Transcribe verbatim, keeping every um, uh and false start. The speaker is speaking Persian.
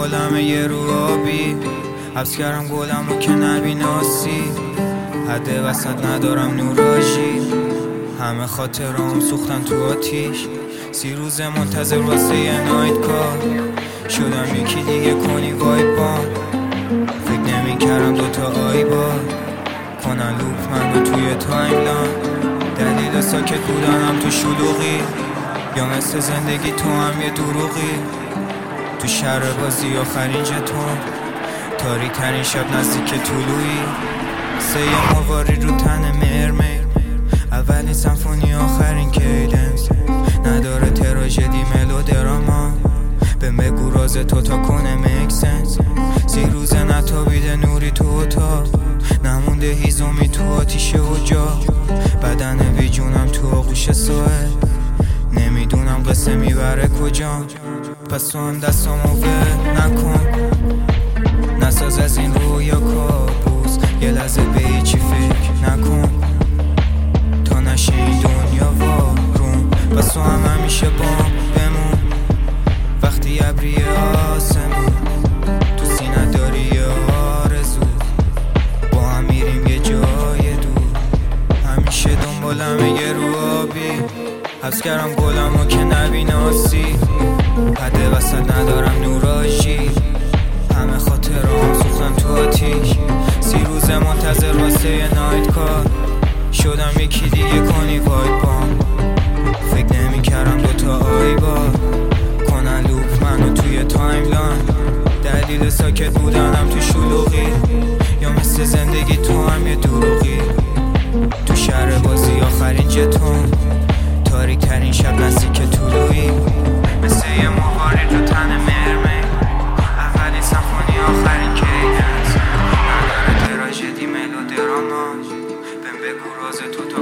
دنبالم یه رو آبی، حبس کردم گلمو که نبیناسی، حد وسط ندارم نوراژی، همه خاطرام سوختن تو آتیش، سی روز منتظر واسه یه نایت کار، شدم یکی دیگه کنی وایب بام، فکر نمی کردم دوتا آی بار کنن لوپ منو توی تایملاین، دلیل ساکت بودنم تو شلوغی، یا مثل زندگی تو هم یه دروغی، تو شهر بازی آخرین جتون، تاریک ترین شب نزدیک طلوعی، سه مواری رو تن مرمر، اولین سمفونی آخرین کیدنس، نداره تراژدی ملودراما، بهم بگو راز تو تا کنه میک سنس، سی روزه نتابیده نوری تو اتاق، نمونده هیزومی تو آتیشه و جا، بدن بی جونم تو آغوش ساحل، نمیدونم قصه میبره کجا، پس تو هم دستامو ول نکن، نساز از این رویا کابوس، یه لحظه به هیچی فکر نکن تا نشه این دنیا وارون، پس تو هم همیشه بام بمون، وقتی ابری آسمون تو سینه داری یه آرزو، با هم میریم یه جای دور، همیشه دنبالم یه رو آبی، حبس کردم گلمو که نبیناسی، حد وسط ندارم نوراژی، همه خاطرام سوختن تو آتیش، سی روز منتظر واسه یه نایت کار، شدم یکی دیگه کنی وایب بام، فکر نمی کردم دوتا آی بار کنن لوپ منو توی تایملاین، دلیل ساکت بودنم تو شلوغی، یا مثل زندگی تو هم یه دروغی، تو شهر بازی آخرین جتون، تاریک ترین شب نزدیک طلوعی، مثل یه موهاری تو تن مرمر، اولین سمفونی آخرین کیدنس، نداره تراژدی ملودراما، بهم بگو راز تو تا